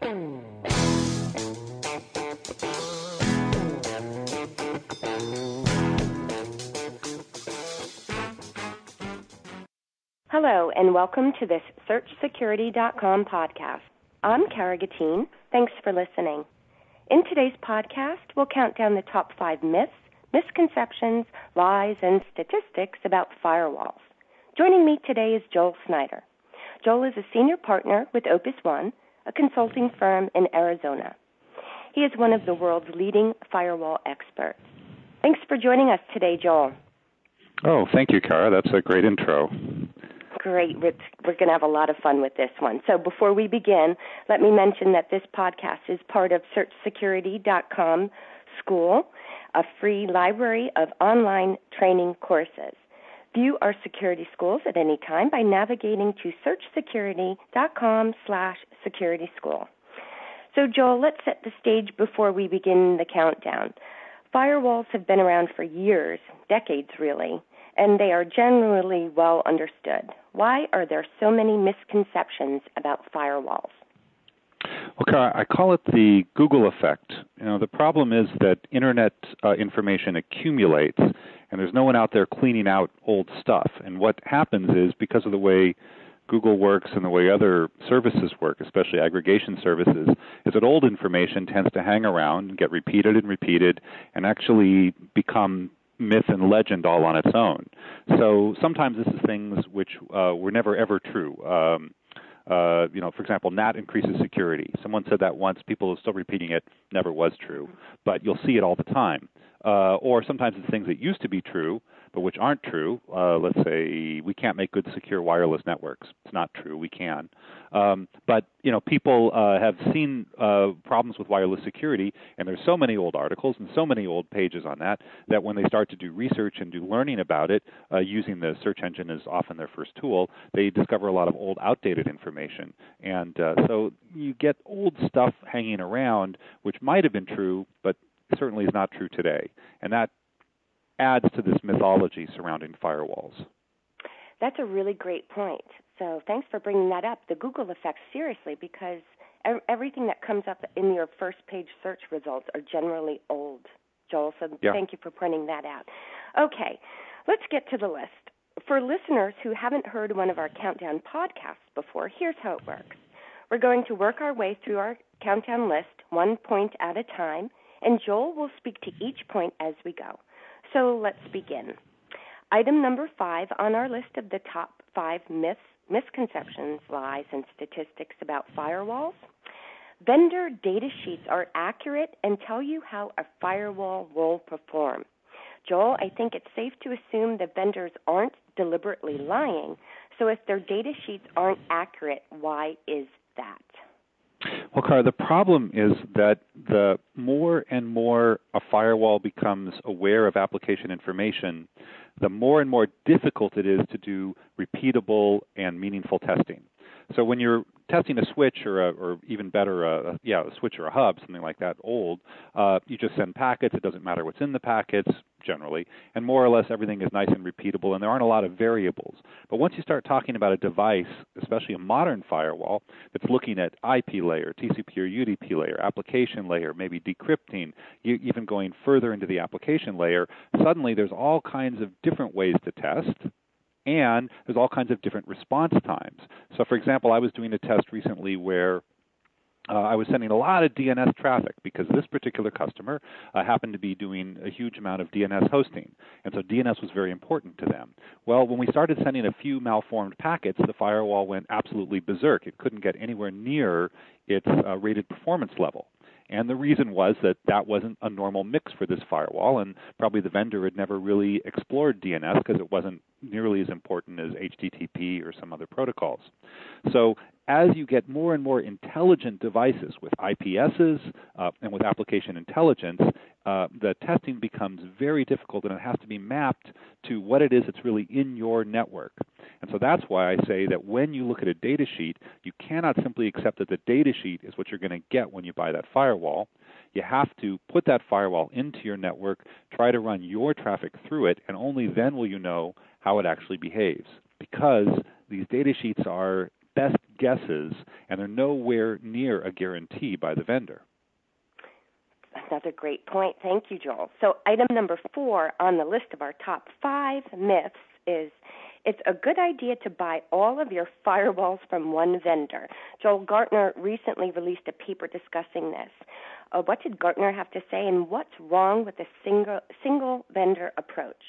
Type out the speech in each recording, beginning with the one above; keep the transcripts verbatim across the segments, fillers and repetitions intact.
Hello, and welcome to this Search Security dot com podcast. I'm Kara Gatine. Thanks for listening. In today's podcast, we'll count down the top five myths, misconceptions, lies, and statistics about firewalls. Joining me today is Joel Snyder. Joel is a senior partner with Opus One, a consulting firm in Arizona. He is one of the world's leading firewall experts. Thanks for joining us today, Joel. Oh, thank you, Kara. That's a great intro. Great. We're, we're going to have a lot of fun with this one. So before we begin, let me mention that this podcast is part of Search Security dot com School, a free library of online training courses. View our security schools at any time by navigating to Search Security dot com slash security school. So, Joel, let's set the stage before we begin the countdown. Firewalls have been around for years, decades really, and they are generally well understood. Why are there so many misconceptions about firewalls? Well, Kara, I call it the Google effect. You know, the problem is that Internet uh, information accumulates, and there's no one out there cleaning out old stuff. And what happens is, because of the way Google works and the way other services work, especially aggregation services, is that old information tends to hang around and get repeated and repeated and actually become myth and legend all on its own. So sometimes this is things which uh, were never, ever true. Um, uh, you know, for example, N A T increases security. Someone said that once. People are still repeating it. Never was true. But you'll see it all the time. Uh, or sometimes it's things that used to be true, but which aren't true. Uh, let's say we can't make good secure wireless networks. It's not true. We can. Um, but, you know, people uh, have seen uh, problems with wireless security, and there's so many old articles and so many old pages on that, that when they start to do research and do learning about it, uh, using the search engine as often their first tool, they discover a lot of old, outdated information. And uh, so you get old stuff hanging around, which might have been true, but certainly is not true today. And that adds to this mythology surrounding firewalls. That's a really great point. So thanks for bringing that up, the Google effect, seriously, because everything that comes up in your first page search results are generally old, Joel, so yeah. Thank you for pointing that out. Okay, let's get to the list. For listeners who haven't heard one of our Countdown podcasts before, here's how it works. We're going to work our way through our Countdown list one point at a time, and Joel will speak to each point as we go. So let's begin. Item number five on our list of the top five myths, misconceptions, lies, and statistics about firewalls. Vendor data sheets are accurate and tell you how a firewall will perform. Joel, I think it's safe to assume that vendors aren't deliberately lying. So if their data sheets aren't accurate, why is that? Well, Kara, the problem is that the more and more a firewall becomes aware of application information, the more and more difficult it is to do repeatable and meaningful testing. So when you're testing a switch or, a, or even better, a, yeah, a switch or a hub, something like that, old, uh, you just send packets. It doesn't matter what's in the packets, generally, and more or less everything is nice and repeatable, and there aren't a lot of variables. But once you start talking about a device, especially a modern firewall, that's looking at I P layer, T C P or U D P layer, application layer, maybe decrypting, you, even going further into the application layer, suddenly there's all kinds of different ways to test. And there's all kinds of different response times. So, for example, I was doing a test recently where uh, I was sending a lot of D N S traffic because this particular customer uh, happened to be doing a huge amount of D N S hosting. And so D N S was very important to them. Well, when we started sending a few malformed packets, the firewall went absolutely berserk. It couldn't get anywhere near its uh, rated performance level. And the reason was that that wasn't a normal mix for this firewall, and probably the vendor had never really explored D N S because it wasn't nearly as important as H T T P or some other protocols. So as you get more and more intelligent devices with I P Ss uh, and with application intelligence, uh, the testing becomes very difficult, and it has to be mapped to what it is that's really in your network. And so that's why I say that when you look at a data sheet, you cannot simply accept that the data sheet is what you're going to get when you buy that firewall. You have to put that firewall into your network, try to run your traffic through it, and only then will you know how it actually behaves. Because these data sheets are best guesses, and they're nowhere near a guarantee by the vendor. Another great point. Thank you, Joel. So item number four on the list of our top five myths is it's a good idea to buy all of your firewalls from one vendor. Joel, Gartner recently released a paper discussing this. Uh, what did Gartner have to say, and what's wrong with the single single vendor approach?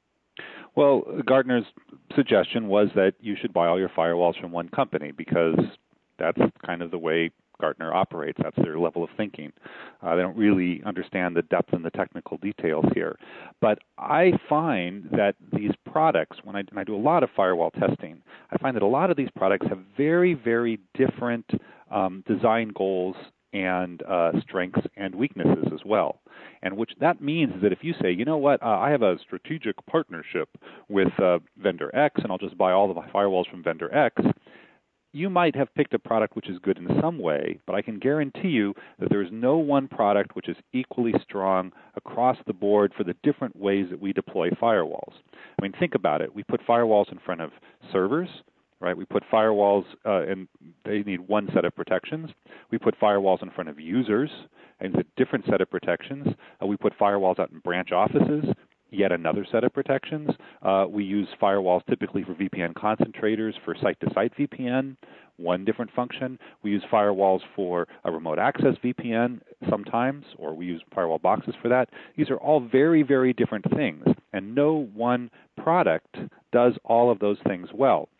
Well, Gartner's suggestion was that you should buy all your firewalls from one company because that's kind of the way Gartner operates. That's their level of thinking. Uh, they don't really understand the depth and the technical details here. But I find that these products, when I, and I do a lot of firewall testing, I find that a lot of these products have very, very different um, design goals and uh, strengths and weaknesses as well. And which that means is that if you say, you know what, uh, I have a strategic partnership with uh, vendor X, and I'll just buy all of my firewalls from vendor X, you might have picked a product which is good in some way, but I can guarantee you that there is no one product which is equally strong across the board for the different ways that we deploy firewalls. I mean, think about it. We put firewalls in front of servers, right? We put firewalls, uh, and they need one set of protections. We put firewalls in front of users, and it's a different set of protections. Uh, we put firewalls out in branch offices, yet another set of protections. Uh, we use firewalls typically for V P N concentrators for site-to-site V P N, one different function. We use firewalls for a remote access V P N sometimes, or we use firewall boxes for that. These are all very, very different things, and no one product does all of those things well.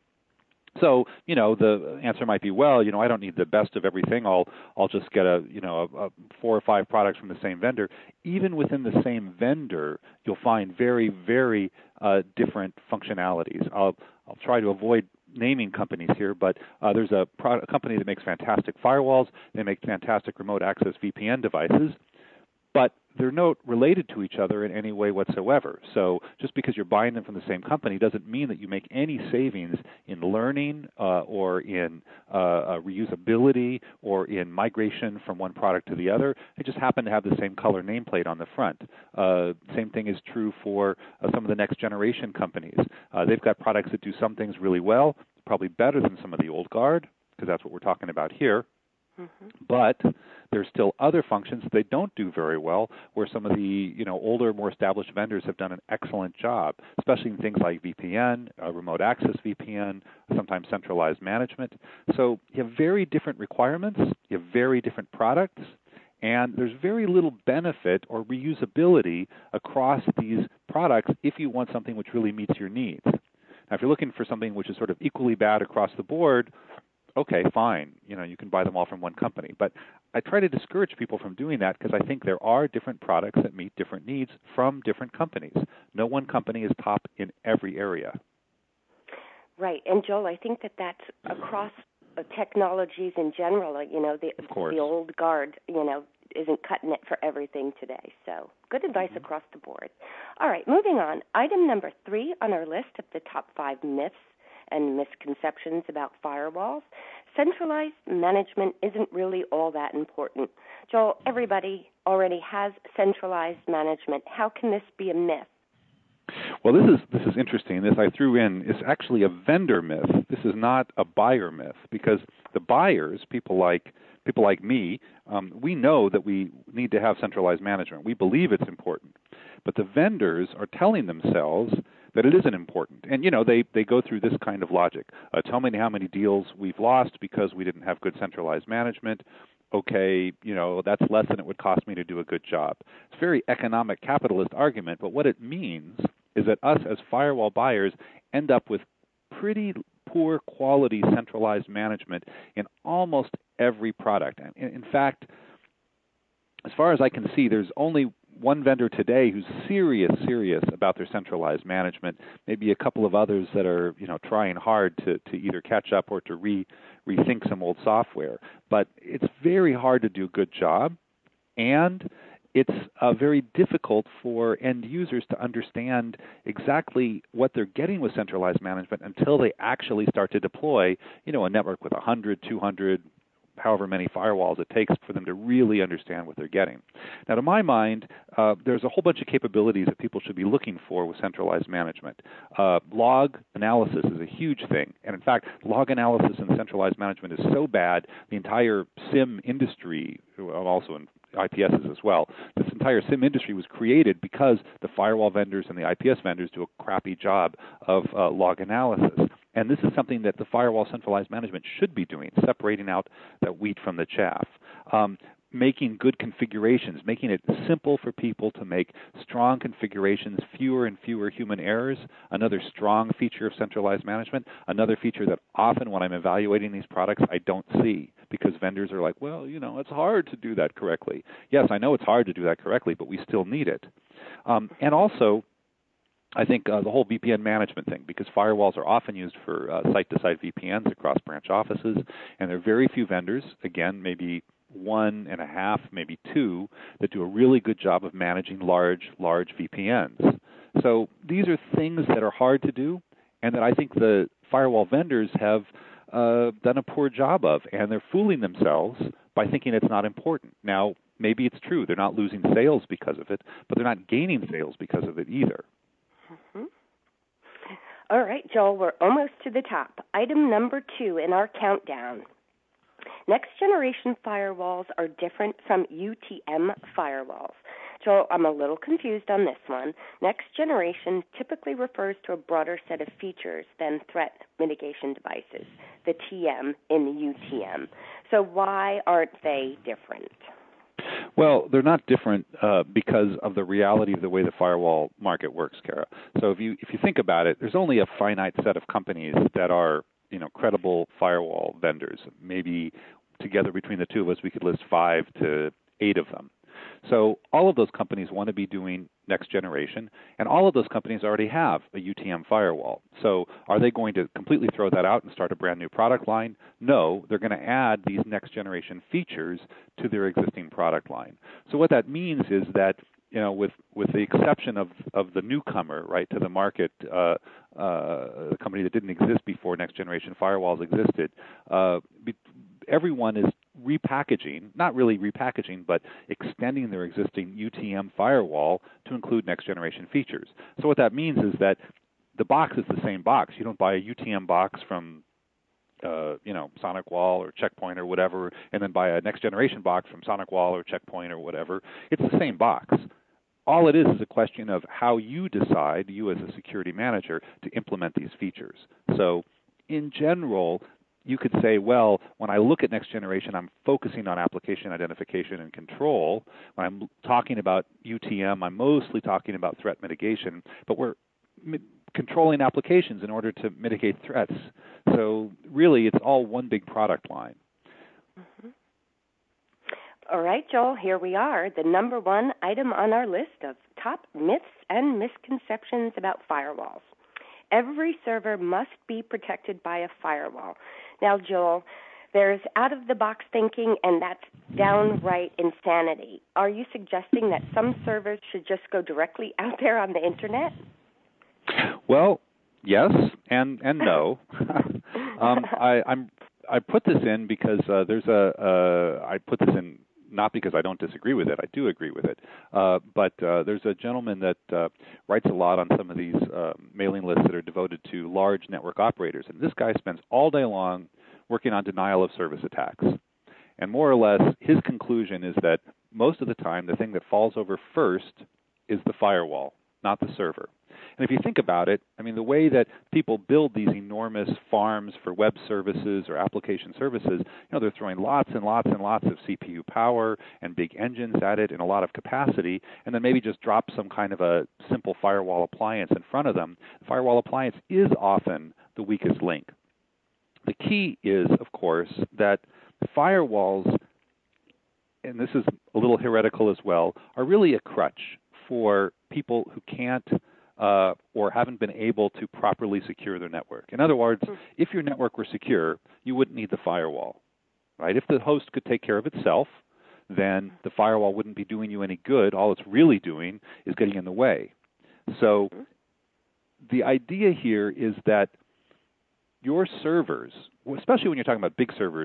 So, you know, the answer might be, well, you know, I don't need the best of everything. I'll I'll just get a, you know, a, a four or five products from the same vendor. Even within the same vendor, you'll find very, very uh, different functionalities. I'll I'll try to avoid naming companies here, but uh, there's a, pro- a company that makes fantastic firewalls. They make fantastic remote access V P N devices, but they're not related to each other in any way whatsoever. So just because you're buying them from the same company doesn't mean that you make any savings in learning uh, or in uh, uh, reusability or in migration from one product to the other. They just happen to have the same color nameplate on the front. Uh, same thing is true for uh, some of the next generation companies. Uh, they've got products that do some things really well, probably better than some of the old guard, because that's what we're talking about here. Mm-hmm. But there's still other functions they don't do very well, where some of the you know older, more established vendors have done an excellent job, especially in things like V P N, uh, remote access V P N, sometimes centralized management. So you have very different requirements, you have very different products, and there's very little benefit or reusability across these products if you want something which really meets your needs. Now, if you're looking for something which is sort of equally bad across the board, okay, fine. You know, you can buy them all from one company. But I try to discourage people from doing that because I think there are different products that meet different needs from different companies. No one company is top in every area. Right. And Joel, I think that that's across technologies in general. You know, the, the old guard, you know, isn't cutting it for everything today. So good advice mm-hmm. across the board. All right, moving on. Item number three on our list of the top five myths and misconceptions about firewalls. Centralized management isn't really all that important. Joel, everybody already has centralized management. How can this be a myth? Well, this is this is interesting. This I threw in is actually a vendor myth. This is not a buyer myth, because the buyers, people like people like me, um, we know that we need to have centralized management. We believe it's important, but the vendors are telling themselves that it isn't important. And, you know, they, they go through this kind of logic. Uh, tell me how many deals we've lost because we didn't have good centralized management. Okay, you know, that's less than it would cost me to do a good job. It's a very economic capitalist argument, but what it means is that us as firewall buyers end up with pretty poor quality centralized management in almost every product. And in fact, as far as I can see, there's only one vendor today who's serious, serious about their centralized management. Maybe a couple of others that are, you know, trying hard to, to either catch up or to re, rethink some old software. But it's very hard to do a good job, and it's uh, very difficult for end users to understand exactly what they're getting with centralized management until they actually start to deploy, you know, a network with one hundred, two hundred, however many firewalls it takes for them to really understand what they're getting. Now, to my mind, uh, there's a whole bunch of capabilities that people should be looking for with centralized management. Uh, log analysis is a huge thing. And in fact, log analysis in centralized management is so bad, the entire SIEM industry, also in I P Ss as well, this entire SIEM industry was created because the firewall vendors and the I P S vendors do a crappy job of uh, log analysis. And this is something that the firewall centralized management should be doing, separating out that wheat from the chaff. Um, making good configurations, making it simple for people to make strong configurations, fewer and fewer human errors, another strong feature of centralized management, another feature that often when I'm evaluating these products I don't see because vendors are like, well, you know, it's hard to do that correctly. Yes, I know it's hard to do that correctly, but we still need it. Um, and also, I think uh, the whole V P N management thing, because firewalls are often used for uh, site-to-site V P Ns across branch offices, and there are very few vendors, again, maybe one and a half, maybe two, that do a really good job of managing large, large V P Ns. So these are things that are hard to do, and that I think the firewall vendors have uh, done a poor job of, and they're fooling themselves by thinking it's not important. Now, maybe it's true. They're not losing sales because of it, but they're not gaining sales because of it either. Mm-hmm. All right, Joel, we're almost to the top. Item number two in our countdown. Next-generation firewalls are different from U T M firewalls. Joel, I'm a little confused on this one. Next generation typically refers to a broader set of features than threat mitigation devices, the T M in the U T M. So why aren't they different? Well, they're not different uh, because of the reality of the way the firewall market works, Kara. So if you if you think about it, there's only a finite set of companies that are, you know, credible firewall vendors. Maybe together between the two of us, we could list five to eight of them. So all of those companies want to be doing next generation, and all of those companies already have a U T M firewall. So are they going to completely throw that out and start a brand new product line? No, they're going to add these next generation features to their existing product line. So what that means is that, you know, with, with the exception of, of the newcomer, right, to the market, uh, uh, a company that didn't exist before next generation firewalls existed, uh, be, everyone is repackaging, not really repackaging, but extending their existing U T M firewall to include next generation features. So what that means is that the box is the same box. You don't buy a U T M box from uh, you know, SonicWall or Checkpoint or whatever, and then buy a next generation box from SonicWall or Checkpoint or whatever. It's the same box. All it is is a question of how you decide, you as a security manager, to implement these features. So in general, you could say, well, when I look at next generation, I'm focusing on application identification and control. When I'm talking about U T M, I'm mostly talking about threat mitigation, but we're mi- controlling applications in order to mitigate threats. So really, it's all one big product line. Mm-hmm. All right, Joel, here we are, the number one item on our list of top myths and misconceptions about firewalls. Every server must be protected by a firewall. Now, Joel, there's out-of-the-box thinking, and that's downright insanity. Are you suggesting that some servers should just go directly out there on the Internet? Well, yes and and no. um, I, I'm I put this in because uh, there's a uh, I put this in not because I don't disagree with it. I do agree with it. Uh, but uh, there's a gentleman that uh, writes a lot on some of these uh, mailing lists that are devoted to large network operators. And this guy spends all day long working on denial of service attacks. And more or less, his conclusion is that most of the time, the thing that falls over first is the firewall, not the server. And if you think about it, I mean, the way that people build these enormous farms for web services or application services, you know, they're throwing lots and lots and lots of C P U power and big engines at it and a lot of capacity, and then maybe just drop some kind of a simple firewall appliance in front of them. The firewall appliance is often the weakest link. The key is, of course, that firewalls, and this is a little heretical as well, are really a crutch for people who can't Uh, or haven't been able to properly secure their network. In other words, mm. if your network were secure, you wouldn't need the firewall, right? If the host could take care of itself, then the firewall wouldn't be doing you any good. All it's really doing is getting in the way. So mm. the idea here is that your servers, especially when you're talking about big servers,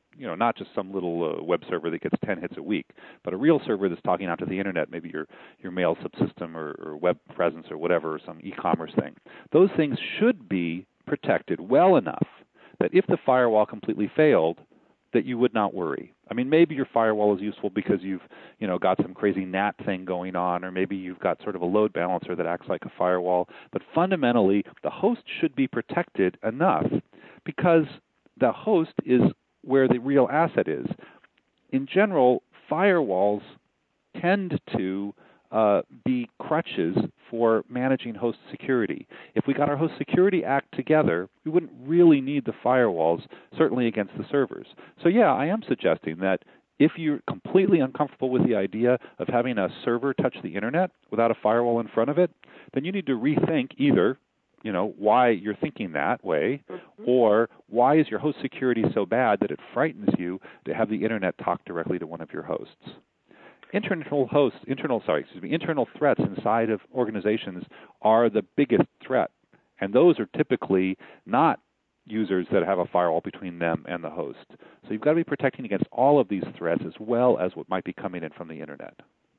you know, not just some little uh, web server that gets ten hits a week, but a real server that's talking out to the internet, maybe your, your mail subsystem or, or web presence or whatever, or some e-commerce thing. Those things should be protected well enough that if the firewall completely failed, that you would not worry. I mean, maybe your firewall is useful because you've, you know, got some crazy N A T thing going on, or maybe you've got sort of a load balancer that acts like a firewall. But fundamentally, the host should be protected enough because the host is where the real asset is. In general, firewalls tend to uh, be crutches for managing host security. If we got our host security act together, we wouldn't really need the firewalls, certainly against the servers. So yeah, I am suggesting that if you're completely uncomfortable with the idea of having a server touch the internet without a firewall in front of it, then you need to rethink either, you know, why you're thinking that way, mm-hmm. or why is your host security so bad that it frightens you to have the internet talk directly to one of your hosts. Internal hosts, internal, sorry, excuse me, internal threats inside of organizations are the biggest threat, and those are typically not users that have a firewall between them and the host. So you've got to be protecting against all of these threats as well as what might be coming in from the internet.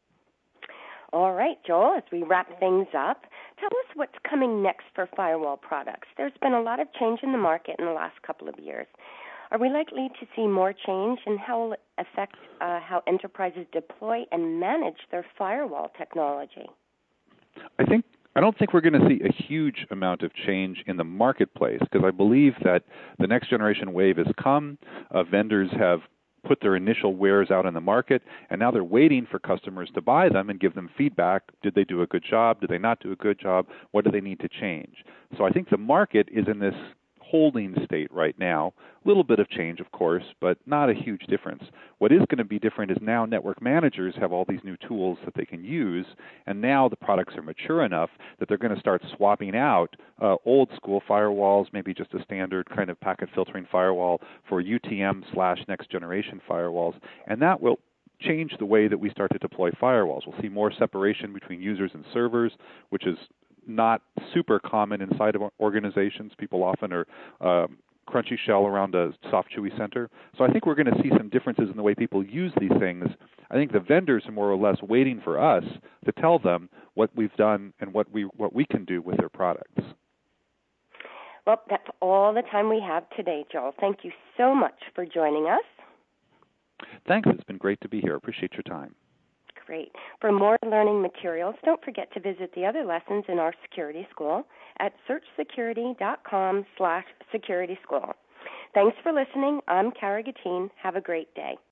All right, Joel, as we wrap things up, tell us what's coming next for firewall products. There's been a lot of change in the market in the last couple of years. Are we likely to see more change in how it will affect uh, how enterprises deploy and manage their firewall technology? I think I don't think we're going to see a huge amount of change in the marketplace because I believe that the next generation wave has come. Uh, vendors have put their initial wares out in the market, and now they're waiting for customers to buy them and give them feedback. Did they do a good job? Did they not do a good job? What do they need to change? So I think the market is in this holding state right now. A little bit of change, of course, but not a huge difference. What is going to be different is now network managers have all these new tools that they can use, and now the products are mature enough that they're going to start swapping out uh, old school firewalls, maybe just a standard kind of packet filtering firewall for U T M slash next generation firewalls, and that will change the way that we start to deploy firewalls. We'll see more separation between users and servers, which is not super common inside of organizations. People often are um, crunchy shell around a soft, chewy center. So I think we're going to see some differences in the way people use these things. I think the vendors are more or less waiting for us to tell them what we've done and what we what we can do with their products. Well, that's all the time we have today, Joel. Thank you so much for joining us. Thanks. It's been great to be here. Appreciate your time. Great. For more learning materials, don't forget to visit the other lessons in our security school at searchsecurity.com slash security school. Thanks for listening. I'm Kara Gatine. Have a great day.